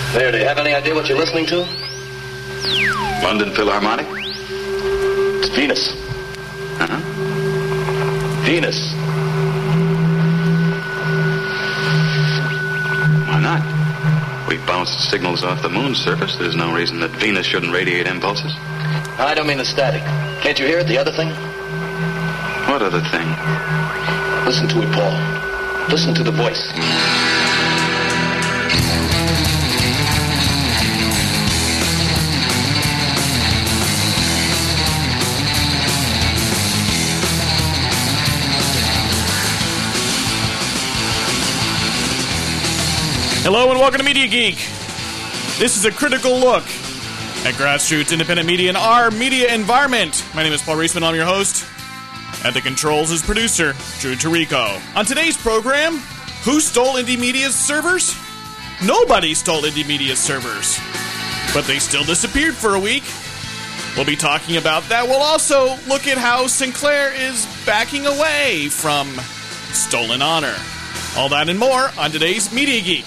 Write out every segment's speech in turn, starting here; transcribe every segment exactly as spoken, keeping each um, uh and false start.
There, do you have any idea what you're listening to? London Philharmonic? It's Venus. Uh-huh. Venus. Why not? We bounced signals off the moon's surface. There's no reason that Venus shouldn't radiate impulses. I don't mean the static. Can't you hear it, the other thing? What other thing? Listen to it, Paul. Listen to the voice. Hello and welcome to Media Geek. This is a critical look at grassroots independent media in our media environment. My name is Paul Reisman, I'm your host. At the controls is producer Drew Tarico. On today's program, who stole Indie Media's servers? Nobody stole Indie Media's servers, but they still disappeared for a week. We'll be talking about that. We'll also look at how Sinclair is backing away from stolen honor. All that and more on today's Media Geek.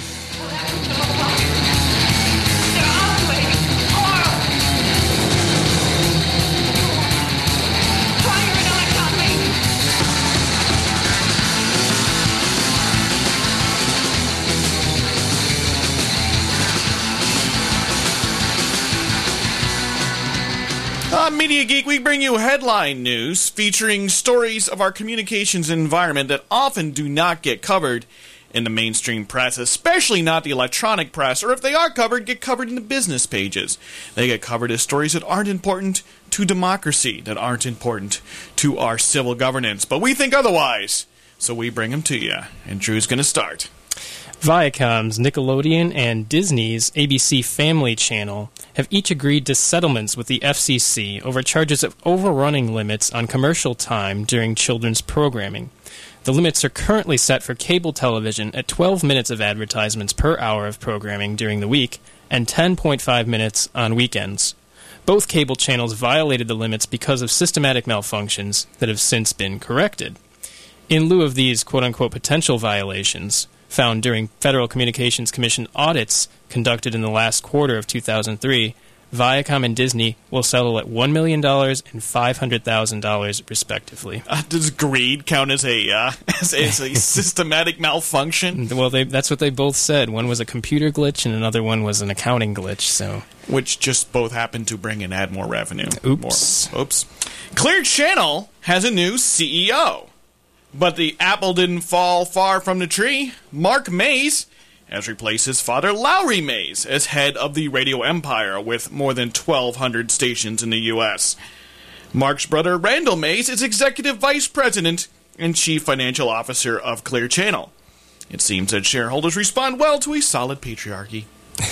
On Media Geek, we bring you headline news featuring stories of our communications environment that often do not get covered in the mainstream press, especially not the electronic press, or if they are covered, get covered in the business pages. They get covered as stories that aren't important to democracy, that aren't important to our civil governance. But we think otherwise, so we bring them to you. And Drew's going to start. Viacom's Nickelodeon and Disney's A B C Family Channel have each agreed to settlements with the F C C over charges of overrunning limits on commercial time during children's programming. The limits are currently set for cable television at twelve minutes of advertisements per hour of programming during the week and ten point five minutes on weekends. Both cable channels violated the limits because of systematic malfunctions that have since been corrected. In lieu of these quote-unquote potential violations, found during Federal Communications Commission audits conducted in the last quarter of two thousand three, Viacom and Disney will settle at one million dollars and five hundred thousand dollars, respectively. Uh, does greed count as a uh, as, as a systematic malfunction? Well, they, that's what they both said. One was a computer glitch, and another one was an accounting glitch. So, which just both happened to bring and add more revenue. Oops. More. Oops. Clear Channel has a new C E O. But the apple didn't fall far from the tree. Mark Mays has replaced his father, Lowry Mays, as head of the radio empire with more than twelve hundred stations in the U S Mark's brother, Randall Mays, is executive vice president and chief financial officer of Clear Channel. It seems that shareholders respond well to a solid patriarchy.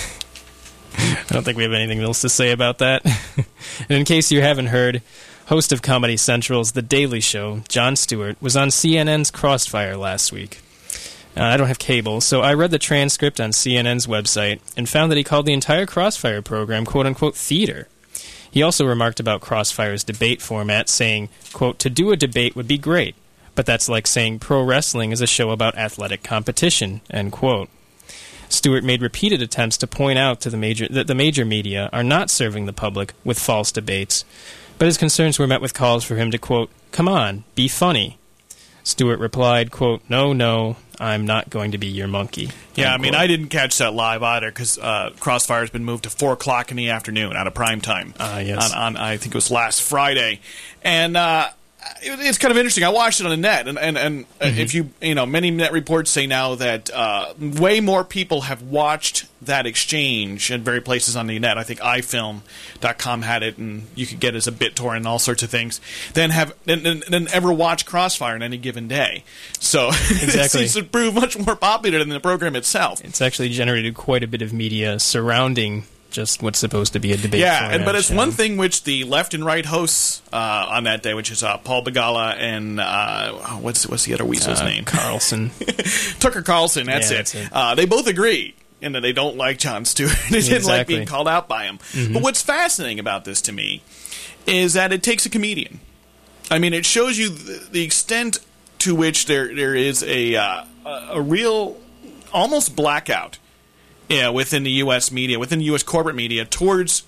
I don't think we have anything else to say about that. And in case you haven't heard, host of Comedy Central's The Daily Show, Jon Stewart, was on C N N's Crossfire last week. Uh, I don't have cable, so I read the transcript on C N N's website and found that he called the entire Crossfire program quote-unquote theater. He also remarked about Crossfire's debate format, saying, quote, to do a debate would be great, but that's like saying pro wrestling is a show about athletic competition, end quote. Stewart made repeated attempts to point out to the major that the major media are not serving the public with false debates, but his concerns were met with calls for him to, quote, come on, be funny. Stewart replied, quote, no, no, I'm not going to be your monkey. Yeah, I mean, I didn't catch that live either because uh, Crossfire's been moved to four o'clock in the afternoon out of prime time. Uh, yes. on, on, I think it was last Friday. And uh, it, it's kind of interesting. I watched it on the net, and, and, and mm-hmm. if you, you know, many net reports say now that uh, way more people have watched that exchange in various places on the net. I think i film dot com had it, and you could get it as a BitTorrent and all sorts of things, than have than, than, than ever watch Crossfire on any given day. So exactly. It seems to prove much more popular than the program itself. It's actually generated quite a bit of media surrounding just what's supposed to be a debate. Yeah, and, but it's show. one thing which the left and right hosts uh, on that day, which is uh, Paul Begala and uh, what's what's the other weasel's uh, name? Carlson. Tucker Carlson, that's yeah, it. That's it. Uh, they both agree in that they don't like Jon Stewart. They didn't exactly. like being called out by him. Mm-hmm. But what's fascinating about this to me is that it takes a comedian. I mean, it shows you the, the extent to which there there is a uh, a real almost blackout yeah, within the U S media, within the U S corporate media, towards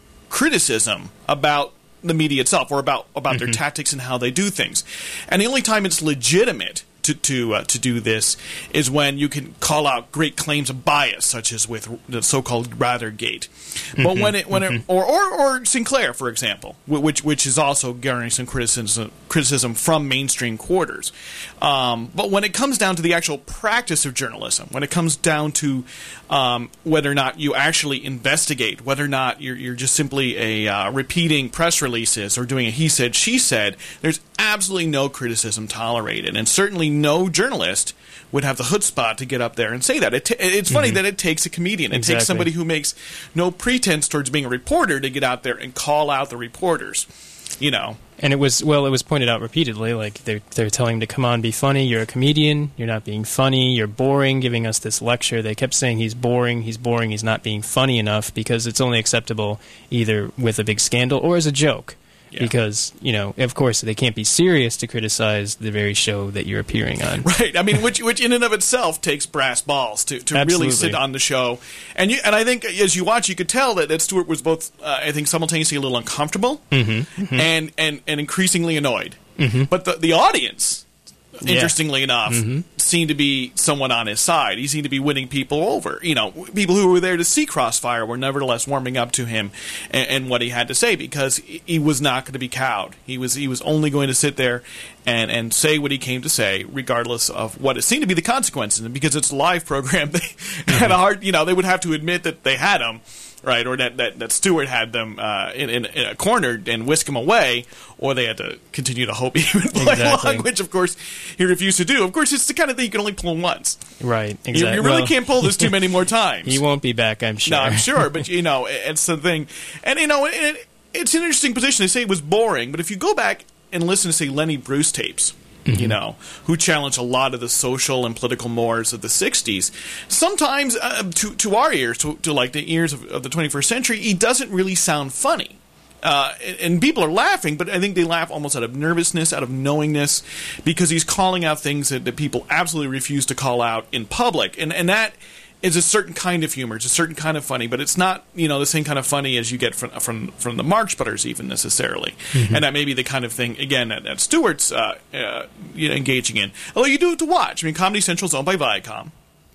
criticism about the media itself, or about about mm-hmm. their tactics and how they do things. And the only time it's legitimate to to uh, to do this is when you can call out great claims of bias, such as with the so-called Rathergate. But mm-hmm. when it when mm-hmm. it or, or or Sinclair, for example, which which is also garnering some criticism criticism from mainstream quarters. Um, but when it comes down to the actual practice of journalism, when it comes down to um, whether or not you actually investigate, whether or not you're you're just simply a uh, repeating press releases or doing a he said she said, there's absolutely no criticism tolerated, and certainly no journalist would have the chutzpah to get up there and say that. It t- it's funny mm-hmm. that it takes a comedian. It exactly. takes somebody who makes no pretense towards being a reporter to get out there and call out the reporters. You know. And it was, well, it was pointed out repeatedly, like they're, they're telling him to come on, be funny. You're a comedian. You're not being funny. You're boring, giving us this lecture. They kept saying he's boring, he's boring, he's not being funny enough, because it's only acceptable either with a big scandal or as a joke. Yeah. Because, you know, of course, they can't be serious to criticize the very show that you're appearing on. Right. I mean, which which in and of itself takes brass balls to, to really sit on the show. And you, and I think as you watch, you could tell that, that Stewart was both, uh, I think, simultaneously a little uncomfortable mm-hmm. Mm-hmm. And, and, and increasingly annoyed. Mm-hmm. But the, the audience, interestingly yeah. enough, mm-hmm. seemed to be somewhat on his side. He seemed to be winning people over. You know, people who were there to see Crossfire were nevertheless warming up to him and, and what he had to say, because he was not going to be cowed. He was he was only going to sit there and, and say what he came to say, regardless of what it seemed to be the consequences. And because it's a live program, they mm-hmm. had a hard, you know, they would have to admit that they had him. Right, or that, that, that Stewart had them uh, in, in, in a corner and whisk him away, or they had to continue to hope he would play exactly. along, which, of course, he refused to do. Of course, it's the kind of thing you can only pull once. Right, exactly. You, you really well, can't pull this too many more times. He won't be back, I'm sure. No, I'm sure, but, you know, it's the thing. And, you know, it, it's an interesting position. They say it was boring, but if you go back and listen to, say, Lenny Bruce tapes, Mm-hmm. you know, who challenged a lot of the social and political mores of the sixties. Sometimes, uh, to to our ears, to, to like the ears of, of the twenty-first century, he doesn't really sound funny. Uh, and, and people are laughing, but I think they laugh almost out of nervousness, out of knowingness, because he's calling out things that, that people absolutely refuse to call out in public. And, and that is a certain kind of humor. It's a certain kind of funny, but it's not, you know, the same kind of funny as you get from from, from the Marx Brothers even necessarily. Mm-hmm. And that may be the kind of thing, again, that, that Stewart's uh, uh, you know, engaging in. Although you do have to watch. I mean, Comedy Central is owned by Viacom.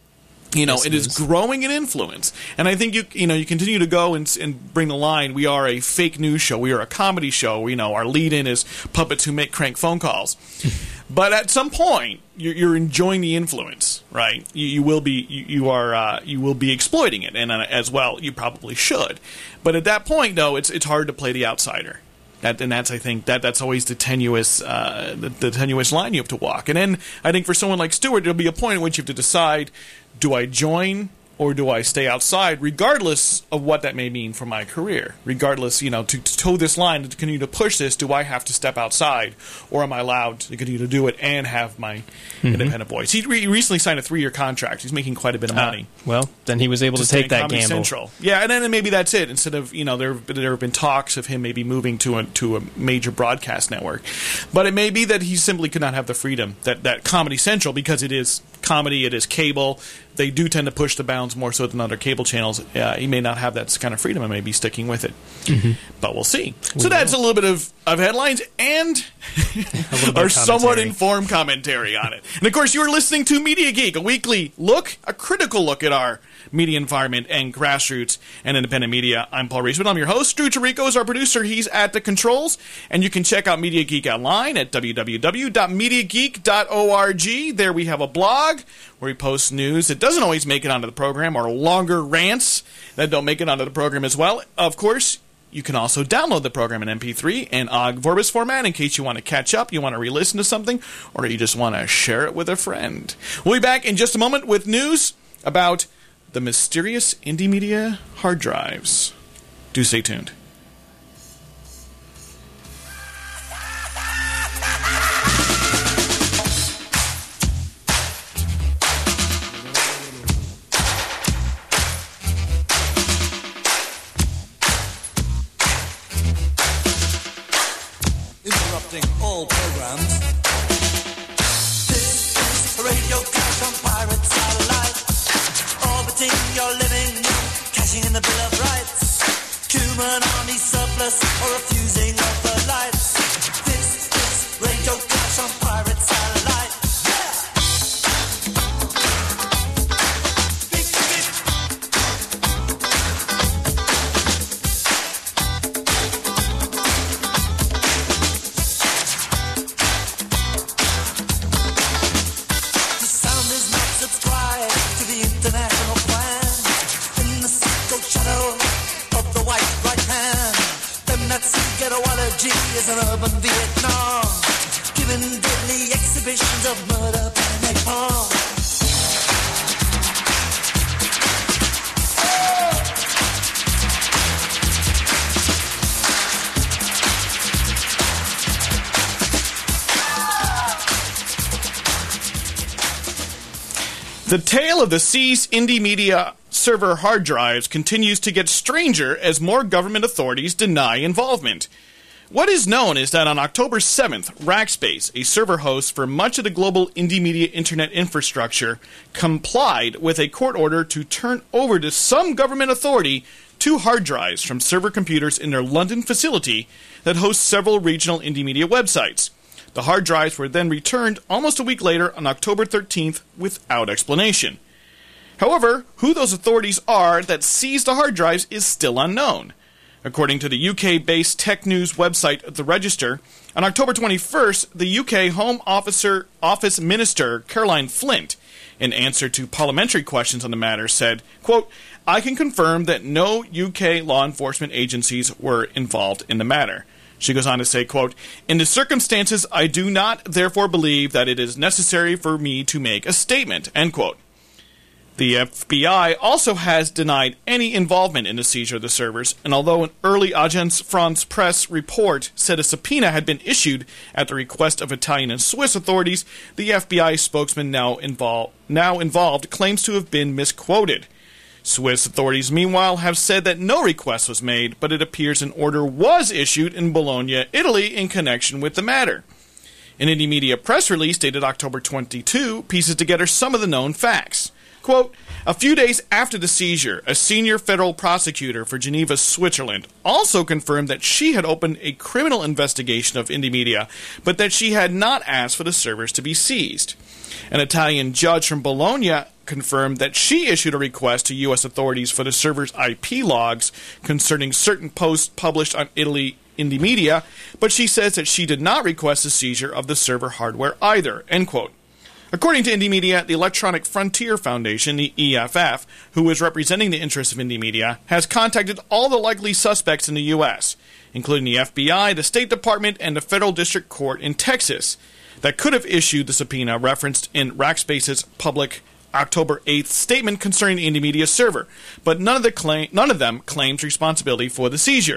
You know, yes, it is. is growing in influence, and I think you you know you continue to go and, and bring the line. We are a fake news show. We are a comedy show. You know, our lead-in is puppets who make crank phone calls. But at some point, you're, you're enjoying the influence, right? You, you will be you, you are uh, you will be exploiting it, and uh, as well, you probably should. But at that point, though, it's it's hard to play the outsider. That, and that's, I think, that that's always the tenuous uh, the, the tenuous line you have to walk. And then I think for someone like Stewart, there'll be a point at which you have to decide: do I join or do I stay outside, regardless of what that may mean for my career? Regardless, you know, to, to toe this line, to continue to push this, do I have to step outside, or am I allowed to continue to do it and have my mm-hmm. independent voice? He re- recently signed a three-year contract. He's making quite a bit of money. Uh, well, then he was able to, to take that Comedy gamble. Central. Yeah, and then maybe that's it. Instead of, you know, there have been, there have been talks of him maybe moving to a to a major broadcast network, but it may be that he simply could not have the freedom that that Comedy Central, because it is comedy, it is cable. They do tend to push the bounds more so than other cable channels. Uh, he may not have that kind of freedom and may be sticking with it. Mm-hmm. But we'll see. We so will. That's a little bit of, of headlines and our somewhat informed commentary on it. And, of course, you're listening to Media Geek, a weekly look, a critical look at our media environment and grassroots and independent media. I'm Paul Reisman. I'm your host. Drew Chirico is our producer. He's at the controls. And you can check out Media Geek online at w w w dot media geek dot org. There we have a blog where we post news that doesn't always make it onto the program, or longer rants that don't make it onto the program as well. Of course, you can also download the program in M P three and Ogg Vorbis format in case you want to catch up, you want to re-listen to something, or you just want to share it with a friend. We'll be back in just a moment with news about the mysterious indie media hard drives. Do stay tuned. Interrupting all programs. This is Radio Clash on Pirate Satellite. All the reporting your living, cashing in the Bill of Rights, human army surplus, or refusing of the lights. This is Radio Clash on pirate satellite. Beep, beep. The sound is not subscribed to the international plan. In the psycho shadow of the white right hand, them that see ghettoology is an urban Vietnam, giving deadly exhibitions of murder and napalm. The tale of the seized indie media server hard drives continues to get stranger as more government authorities deny involvement. What is known is that on October seventh, Rackspace, a server host for much of the global indie media internet infrastructure, complied with a court order to turn over to some government authority two hard drives from server computers in their London facility that hosts several regional indie media websites. The hard drives were then returned almost a week later on October thirteenth without explanation. However, who those authorities are that seized the hard drives is still unknown. According to the U K-based tech news website The Register, on October twenty-first, the U K Home Officer, Office Minister Caroline Flint, in answer to parliamentary questions on the matter, said, quote, "I can confirm that no U K law enforcement agencies were involved in the matter." She goes on to say, quote, "In the circumstances, I do not therefore believe that it is necessary for me to make a statement," end quote. The F B I also has denied any involvement in the seizure of the servers, and although an early Agence France-Presse report said a subpoena had been issued at the request of Italian and Swiss authorities, the F B I spokesman now, invol- now involved claims to have been misquoted. Swiss authorities, meanwhile, have said that no request was made, but it appears an order was issued in Bologna, Italy, in connection with the matter. An indie media press release dated October twenty-second pieces together some of the known facts. Quote, "A few days after the seizure, a senior federal prosecutor for Geneva, Switzerland, also confirmed that she had opened a criminal investigation of indie media, but that she had not asked for the servers to be seized. An Italian judge from Bologna confirmed that she issued a request to U S authorities for the server's I P logs concerning certain posts published on Italy indie media, but she says that she did not request the seizure of the server hardware either," end quote. According to Indie Media, the Electronic Frontier Foundation, the E F F, who is representing the interests of Indie Media, has contacted all the likely suspects in the U S, including the F B I, the State Department, and the Federal District Court in Texas, that could have issued the subpoena referenced in Rackspace's public October eighth statement concerning the Indie Media server, but none of, the claim, none of them claims responsibility for the seizure.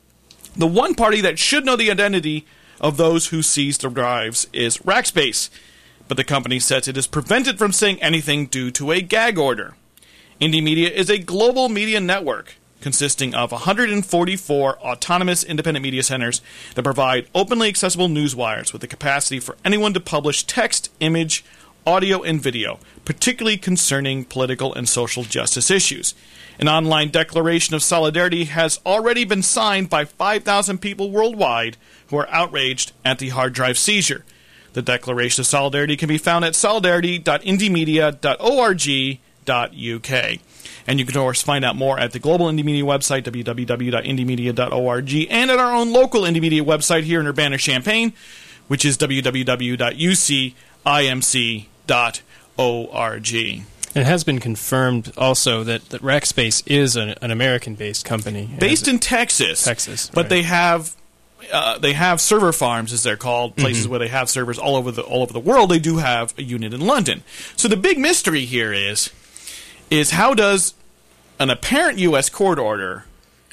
The one party that should know the identity of those who seized the drives is Rackspace, but the company says it is prevented from saying anything due to a gag order. Indie Media is a global media network consisting of one hundred forty-four autonomous independent media centers that provide openly accessible news wires with the capacity for anyone to publish text, image, audio, and video, particularly concerning political and social justice issues. An online declaration of solidarity has already been signed by five thousand people worldwide who are outraged at the hard drive seizure. The Declaration of Solidarity can be found at solidarity dot indie media dot org dot U K. And you can, of course, find out more at the global Indie Media website, w w w dot indie media dot org, and at our own local Indie Media website here in Urbana-Champaign, which is w w w dot u c i m c dot org. It has been confirmed also that, that Rackspace is an, an American-based company. Based in Texas. Texas, But right. they have... Uh, they have server farms, as they're called, places Mm-hmm. where they have servers all over the all over the world. They do have a unit in London. So the big mystery here is, is how does an apparent U S court order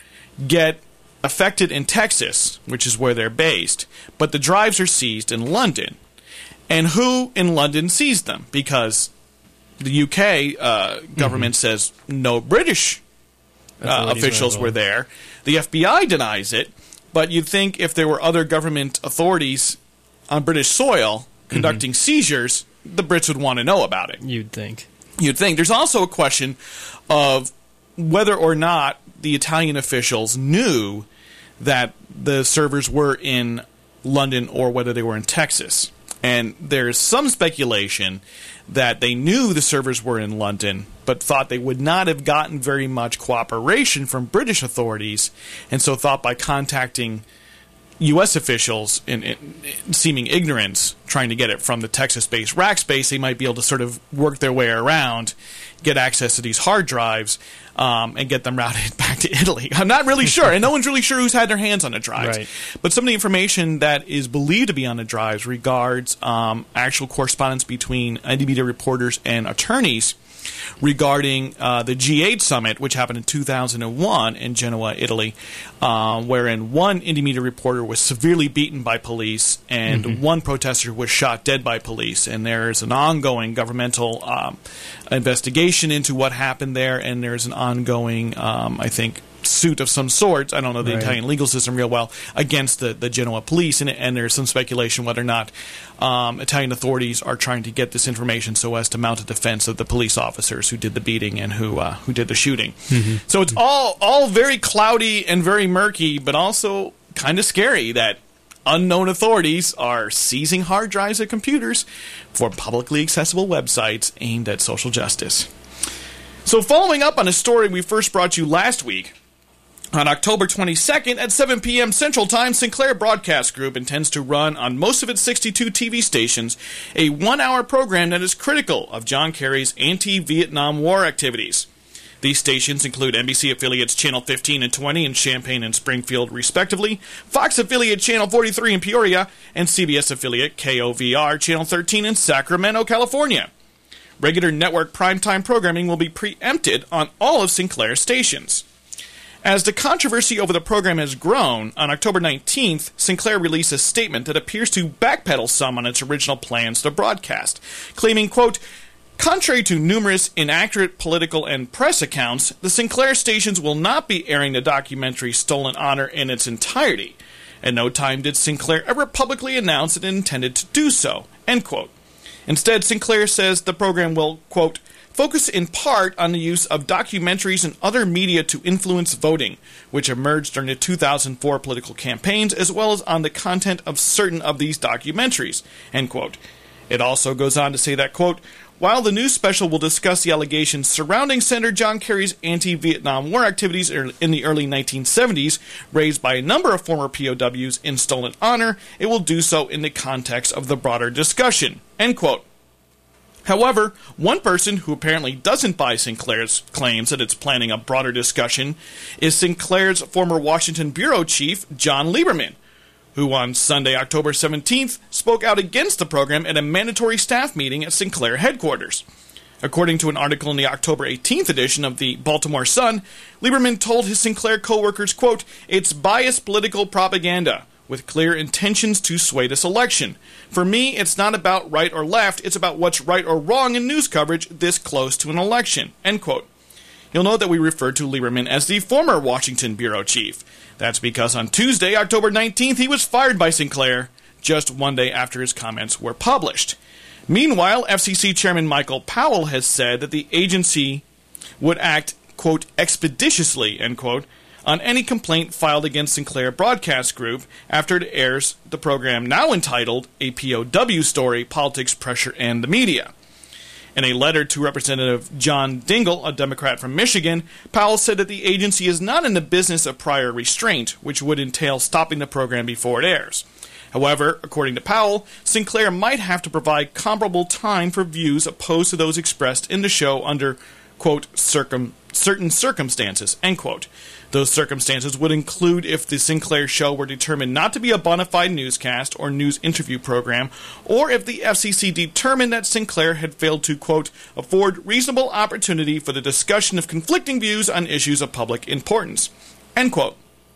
get affected in Texas, which is where they're based, but the drives are seized in London? And who in London seized them? Because the U K uh, government mm-hmm. says no British uh, officials were there. The F B I denies it. But you'd think if there were other government authorities on British soil conducting mm-hmm. seizures, the Brits would want to know about it. You'd think. you'd think. There's also a question of whether or not the Italian officials knew that the servers were in London or whether they were in Texas. And there's some speculation that they knew the servers were in London, but thought they would not have gotten very much cooperation from British authorities, and so thought by contacting U S officials in, in, in seeming ignorance, trying to get it from the Texas-based Rackspace, they might be able to sort of work their way around, get access to these hard drives, um, and get them routed back to Italy. I'm not really sure, and no one's really sure who's had their hands on the drives. Right. But some of the information that is believed to be on the drives regards um, actual correspondence between indie media reporters and attorneys regarding uh, the G eight summit, which happened in two thousand one in Genoa, Italy, uh, wherein one indie media reporter was severely beaten by police and mm-hmm. one protester was shot dead by police. And there's an ongoing governmental um, investigation into what happened there, and there's an ongoing, um, I think, suit of some sort, I don't know the right. Italian legal system real well, against the, the Genoa police, and, and there's some speculation whether or not um, Italian authorities are trying to get this information so as to mount a defense of the police officers who did the beating and who uh, who did the shooting. Mm-hmm. So it's all all very cloudy and very murky, but also kind of scary that unknown authorities are seizing hard drives of computers for publicly accessible websites aimed at social justice. So following up on a story we first brought you last week, on October twenty-second at seven p.m. Central Time, Sinclair Broadcast Group intends to run on most of its sixty-two T V stations a one-hour program that is critical of John Kerry's anti-Vietnam War activities. These stations include N B C affiliates Channel fifteen and twenty in Champaign and Springfield, respectively, Fox affiliate Channel forty-three in Peoria, and C B S affiliate K O V R Channel thirteen in Sacramento, California. Regular network primetime programming will be preempted on all of Sinclair's stations. As the controversy over the program has grown, on October nineteenth, Sinclair released a statement that appears to backpedal some on its original plans to broadcast, claiming, quote, "Contrary to numerous inaccurate political and press accounts, the Sinclair stations will not be airing the documentary Stolen Honor in its entirety. At no time did Sinclair ever publicly announce it intended to do so," end quote. Instead, Sinclair says the program will, quote, "focus in part on the use of documentaries and other media to influence voting, which emerged during the two thousand four political campaigns, as well as on the content of certain of these documentaries," end quote. It also goes on to say that, quote, "While the news special will discuss the allegations surrounding Senator John Kerry's anti-Vietnam War activities in the early nineteen seventies, raised by a number of former P O Ws in Stolen Honor, it will do so in the context of the broader discussion," end quote. However, one person who apparently doesn't buy Sinclair's claims that it's planning a broader discussion is Sinclair's former Washington bureau chief, John Lieberman, who on Sunday, October seventeenth, spoke out against the program at a mandatory staff meeting at Sinclair headquarters. According to an article in the October eighteenth edition of the Baltimore Sun, Lieberman told his Sinclair co-workers, quote, "It's biased political propaganda with clear intentions to sway this election. For me, it's not about right or left, it's about what's right or wrong in news coverage this close to an election," end quote. You'll note that we referred to Lieberman as the former Washington bureau chief. That's because on Tuesday, October nineteenth, he was fired by Sinclair, just one day after his comments were published. Meanwhile, F C C Chairman Michael Powell has said that the agency would act, quote, "expeditiously," end quote, on any complaint filed against Sinclair Broadcast Group after it airs the program now entitled A P O W Story, Politics, Pressure, and the Media. In a letter to Representative John Dingell, a Democrat from Michigan, Powell said that the agency is not in the business of prior restraint, which would entail stopping the program before it airs. However, according to Powell, Sinclair might have to provide comparable time for views opposed to those expressed in the show under, quote, circum, certain circumstances, end quote. Those circumstances would include if the Sinclair show were determined not to be a bona fide newscast or news interview program, or if the F C C determined that Sinclair had failed to, quote, afford reasonable opportunity for the discussion of conflicting views on issues of public importance, end quote.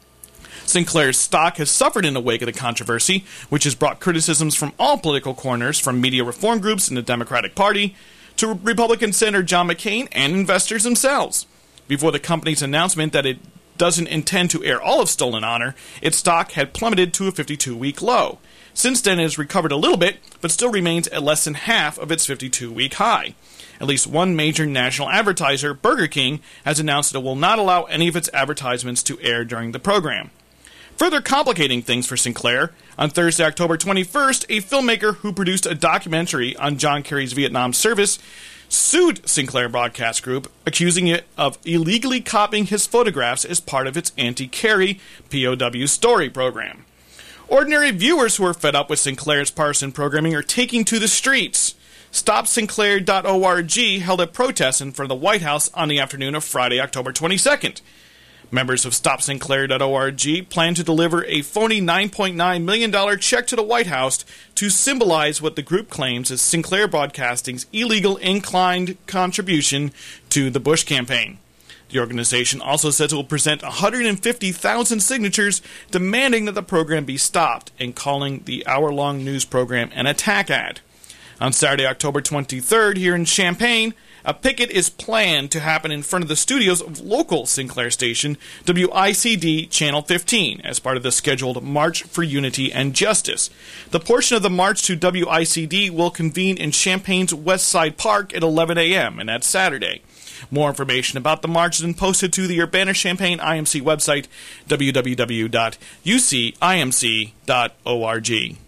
Sinclair's stock has suffered in the wake of the controversy, which has brought criticisms from all political corners, from media reform groups in the Democratic Party to Republican Senator John McCain and investors themselves. Before the company's announcement that it doesn't intend to air all of Stolen Honor, its stock had plummeted to a fifty-two week low. Since then, it has recovered a little bit, but still remains at less than half of its fifty-two week high. At least one major national advertiser, Burger King, has announced that it will not allow any of its advertisements to air during the program. Further complicating things for Sinclair, on Thursday, October twenty-first, a filmmaker who produced a documentary on John Kerry's Vietnam service sued Sinclair Broadcast Group, accusing it of illegally copying his photographs as part of its anti-Kerry P O W story program. Ordinary viewers who are fed up with Sinclair's partisan programming are taking to the streets. Stop Sinclair dot org held a protest in front of the White House on the afternoon of Friday, October twenty-second. Members of Stop Sinclair dot org plan to deliver a phony nine point nine million dollars check to the White House to symbolize what the group claims is Sinclair Broadcasting's illegal inclined contribution to the Bush campaign. The organization also says it will present one hundred fifty thousand signatures demanding that the program be stopped and calling the hour-long news program an attack ad. On Saturday, October twenty-third, here in Champaign, a picket is planned to happen in front of the studios of local Sinclair station, W I C D Channel fifteen, as part of the scheduled March for Unity and Justice. The portion of the march to W I C D will convene in Champaign's West Side Park at eleven a.m., and that's Saturday. More information about the march has been posted to the Urbana-Champaign I M C website, w w w dot u c i m c dot org.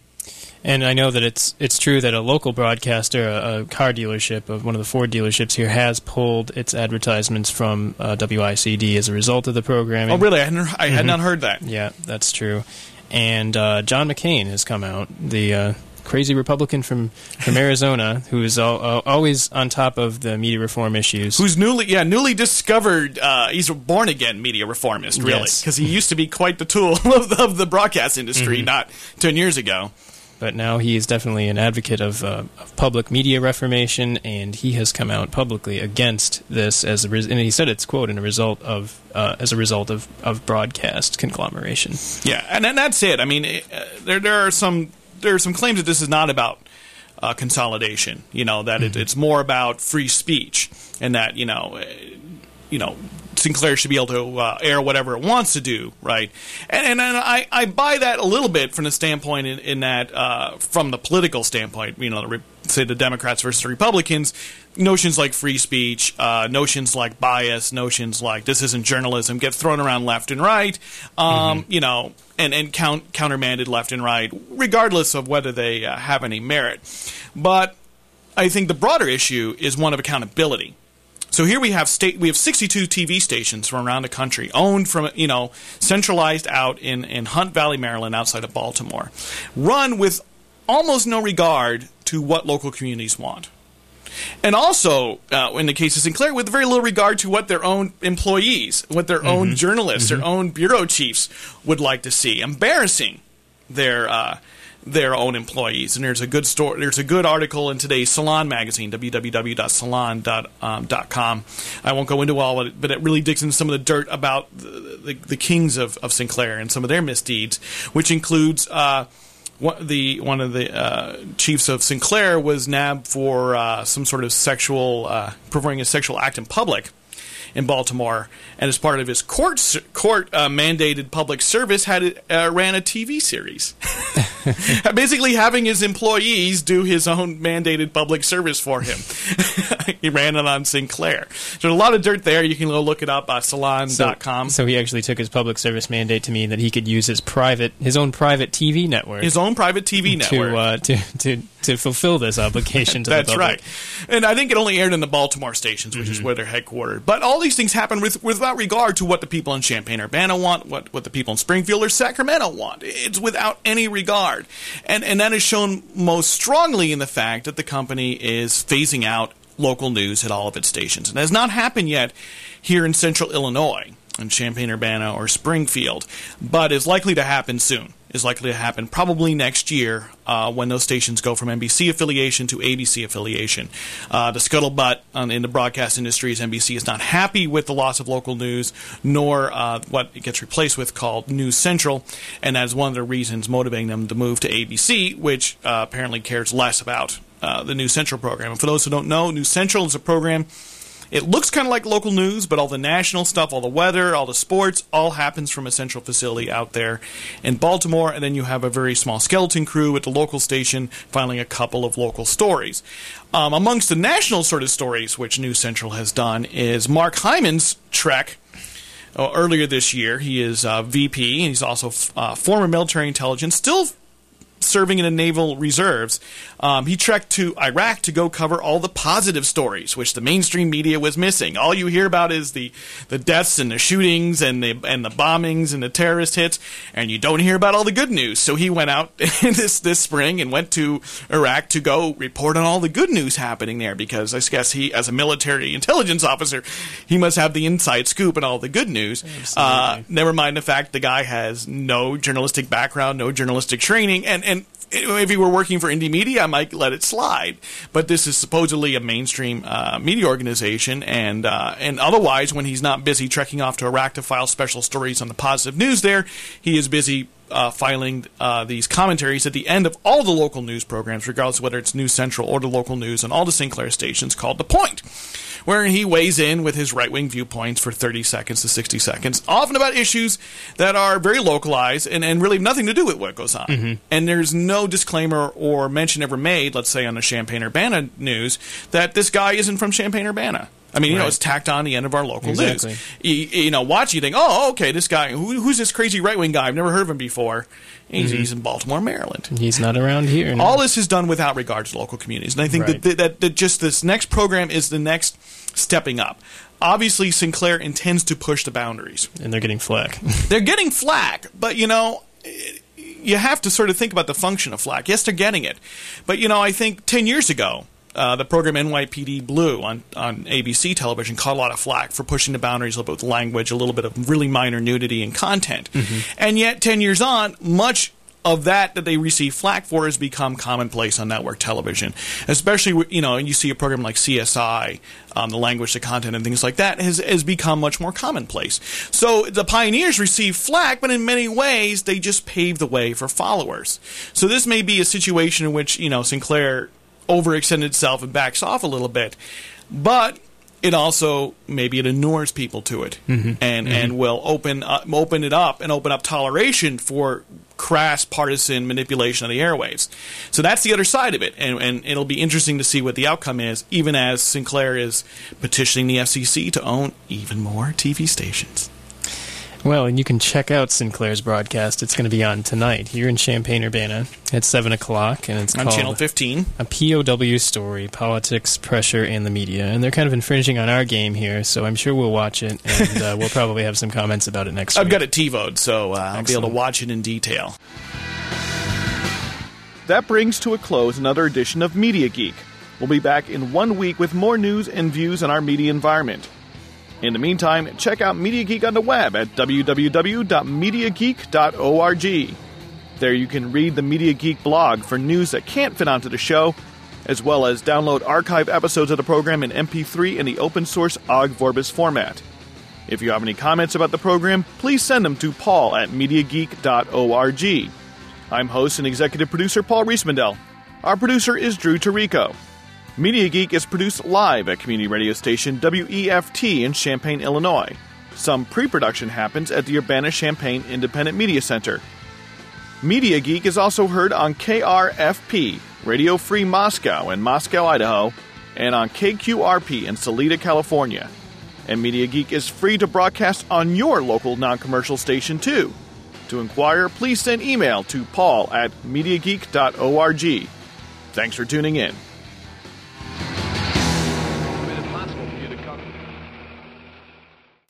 And I know that it's it's true that a local broadcaster, a, a car dealership of one of the Ford dealerships here, has pulled its advertisements from uh, W I C D as a result of the programming. Oh, really? I, hadn't, I had mm-hmm. not heard that. Yeah, that's true. And uh, John McCain has come out, the uh, crazy Republican from, from Arizona, who is al- uh, always on top of the media reform issues. Who's newly, yeah, newly discovered. Uh, he's a born-again media reformist, really, because yes. he used to be quite the tool of the, of the broadcast industry, mm-hmm. not ten years ago. But now he is definitely an advocate of, uh, of public media reformation, and he has come out publicly against this as a res- and he said it's quote in a result of uh, as a result of, of broadcast conglomeration. Yeah, and, and that's it. I mean, it, uh, there there are some there are some claims that this is not about uh, consolidation. You know that mm-hmm. it, it's more about free speech, and that you know, uh, you know. Sinclair should be able to uh, air whatever it wants to do, right? And, and, and I, I buy that a little bit from the standpoint in, in that, uh, from the political standpoint, you know, say the Democrats versus the Republicans, notions like free speech, uh, notions like bias, notions like this isn't journalism get thrown around left and right, um, mm-hmm. you know, and, and count, countermanded left and right, regardless of whether they uh, have any merit. But I think the broader issue is one of accountability. So here we have state we have sixty-two T V stations from around the country, owned from you know centralized out in, in Hunt Valley, Maryland, outside of Baltimore, run with almost no regard to what local communities want, and also uh, in the case of Sinclair, with very little regard to what their own employees, what their mm-hmm. own journalists, mm-hmm. their own bureau chiefs would like to see, embarrassing their. Uh, their own employees. And there's a good story. There's a good article in today's Salon magazine, w w w dot salon dot com. I won't go into all of it, but it really digs into some of the dirt about the, the, the kings of, of Sinclair and some of their misdeeds, which includes uh, what the one of the uh, chiefs of Sinclair was nabbed for uh, some sort of sexual, uh, performing a sexual act in public in Baltimore, and as part of his court court uh, mandated public service, had it, uh, ran a T V series, basically having his employees do his own mandated public service for him. He ran it on Sinclair. There's a lot of dirt there. You can go look it up at salon dot com. So, so he actually took his public service mandate to mean that he could use his private, his own private T V network, his own private T V network to uh, to to to fulfill this obligation to That's the public. That's right. And I think it only aired in the Baltimore stations, which mm-hmm. is where they're headquartered. But all these things happen with, without regard to what the people in Champaign-Urbana want, what, what the people in Springfield or Sacramento want. It's without any regard. And, and that is shown most strongly in the fact that the company is phasing out local news at all of its stations. And it has not happened yet here in central Illinois, in Champaign-Urbana or Springfield, but is likely to happen soon. Is likely to happen probably next year uh, when those stations go from N B C affiliation to A B C affiliation. Uh, the scuttlebutt um, in the broadcast industry is N B C is not happy with the loss of local news, nor uh, what it gets replaced with called News Central, and that is one of the reasons motivating them to move to A B C, which uh, apparently cares less about uh, the News Central program. And for those who don't know, News Central is a program It looks kind of like local news, but all the national stuff, all the weather, all the sports, all happens from a central facility out there in Baltimore, and then you have a very small skeleton crew at the local station filing a couple of local stories. Um, amongst the national sort of stories which News Central has done is Mark Hyman's trek. Uh, earlier this year, he is uh, V P, and he's also uh, former military intelligence, still serving in the Naval Reserves. Um, he trekked to Iraq to go cover all the positive stories, which the mainstream media was missing. All you hear about is the, the deaths and the shootings and the and the bombings and the terrorist hits, and you don't hear about all the good news. So he went out this this spring and went to Iraq to go report on all the good news happening there, because I guess he, as a military intelligence officer, he must have the inside scoop on all the good news. Uh, never mind the fact the guy has no journalistic background, no journalistic training, and and if he were working for indie media, I might let it slide. But this is supposedly a mainstream uh, media organization, and uh, and otherwise, when he's not busy trekking off to Iraq to file special stories on the positive news there, he is busy uh, filing uh, these commentaries at the end of all the local news programs, regardless of whether it's News Central or the local news on all the Sinclair stations, called The Point, wherein he weighs in with his right-wing viewpoints for thirty seconds to sixty seconds, often about issues that are very localized and, and really have nothing to do with what goes on. Mm-hmm. And there's no disclaimer or mention ever made, let's say on the Champaign-Urbana news, that this guy isn't from Champaign-Urbana. I mean, you right. know, it's tacked on the end of our local exactly. news. You, you know, watch, you think, oh, okay, this guy, who, who's this crazy right-wing guy? I've never heard of him before. He's, mm-hmm. he's in Baltimore, Maryland. He's not around here. No. All this is done without regard to local communities. And I think right. that, that, that just this next program is the next stepping up. Obviously, Sinclair intends to push the boundaries. And they're getting flack. They're getting flack, but, you know, you have to sort of think about the function of flack. Yes, they're getting it. But, you know, I think ten years ago, Uh, the program N Y P D Blue on, on A B C television caught a lot of flack for pushing the boundaries a little bit with language, a little bit of really minor nudity and content. Mm-hmm. And yet, ten years on, much of that that they receive flack for has become commonplace on network television. Especially, you know, you see a program like C S I, um, the language, the content, and things like that has, has become much more commonplace. So the pioneers receive flack, but in many ways, they just pave the way for followers. So this may be a situation in which, you know, Sinclair overextended itself and backs off a little bit, but it also maybe it inures people to it, mm-hmm. and mm-hmm. and will open uh, open it up and open up toleration for crass partisan manipulation of the airwaves. So that's the other side of it, and and it'll be interesting to see what the outcome is, even as Sinclair is petitioning the F C C to own even more T V stations. Well, and you can check out Sinclair's broadcast. It's going to be on tonight here in Champaign-Urbana at seven o'clock, and it's on called Channel fifteen. A P O W Story, Politics, Pressure, and the Media. And they're kind of infringing on our game here, so I'm sure we'll watch it, and uh, we'll probably have some comments about it next I've week. I've got it TiVo'd, so uh, I'll be able to watch it in detail. That brings to a close another edition of Media Geek. We'll be back in one week with more news and views on our media environment. In the meantime, check out Media Geek on the web at w w w dot media geek dot org. There you can read the Media Geek blog for news that can't fit onto the show, as well as download archive episodes of the program in M P three in the open-source Ogg Vorbis format. If you have any comments about the program, please send them to paul at media geek dot org. I'm host and executive producer Paul Riesmandel. Our producer is Drew Tarico. Media Geek is produced live at community radio station W E F T in Champaign, Illinois. Some pre-production happens at the Urbana-Champaign Independent Media Center. Media Geek is also heard on K R F P, Radio Free Moscow in Moscow, Idaho, and on K Q R P in Salida, California. And Media Geek is free to broadcast on your local non-commercial station, too. To inquire, please send email to paul at media geek dot org. Thanks for tuning in.